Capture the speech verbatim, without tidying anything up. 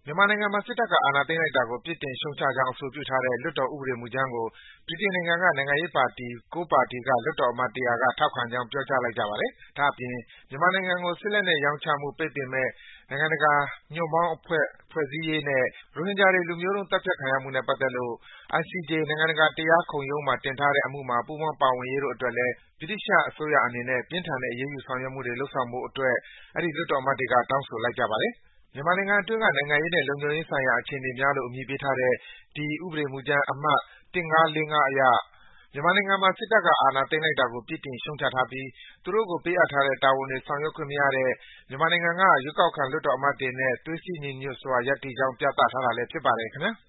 မြန်မာနိုင်ငံမှာ စစ်တပ်က အာဏာသိမ်းလိုက်တာကို ပြစ်တင်ရှုတ်ချကြောင်း အဆိုပြုထားတဲ့ လွှတ်တော်ဥပဒေမူကြမ်းကို ဗြိတိန်နိုင်ငံက နိုင်ငံရေးပါတီ ၉ ပါတီက လွှတ်တော်အမတ် ၁၀၀ က ထောက်ခံကြောင်း ပြောကြားလိုက်ကြပါတယ်။ ဒါ့အပြင် မြန်မာနိုင်ငံကို စစ်လက်နက်ရောင်းချမှု ပိတ်ပင်မယ့် နိုင်ငံတကာ ညွန့်ပေါင်းအဖွဲ့ ဖွဲ့စည်းရေးနဲ့ ရိုဟင်ဂျာတွေ လူမျိုးတုံး သတ်ဖြတ်ခံရမှုနဲ့ ပတ်သက်လို့ I C J နိုင်ငံတကာ တရားခုံရုံးမှာ တင်ထားတဲ့အမှုမှာ ပူးပေါင်းပါဝင်ရေးတို့အတွက်လည်း ဗြိတိသျှအစိုးရအနေနဲ့ ပြင်းထန်တဲ့ အရေးယူ ဆောင်ရွက်မှုတွေ လုပ်ဆောင်ဖို့အတွက် အဲဒီ လွှတ်တော်အမတ်တွေက တောင်းဆိုလိုက်ကြပါတယ်။ မြန်မာနိုင်ငံအတွင်းက နိုင်ငံရေးနဲ့ လုံခြုံရေးဆိုင်ရာ အခြေအနေများလို့ အမည်ပေးထားတဲ့ ဒီ ဥပဒေမူကြမ်းအမှတ် ၁၅၄၅ အရ မြန်မာနိုင်ငံမှာ စစ်တပ်က အာဏာသိမ်းလိုက်တာကို ပြစ်တင်ရှုတ်ချထားပြီး သူတို့ကို ပေးအပ်ထားတဲ့ တာဝန်တွေ ဆောင်ရွက်ခွင့်မရတဲ့ မြန်မာနိုင်ငံက ရွေးကောက်ခံ လွှတ်တော်အမတ်တွေနဲ့ သွေးစည်းညီညွတ်စွာ ရပ်တည်ကြောင်း ပြသထားတာလည်း ဖြစ်ပါတယ် ခင်ဗျား။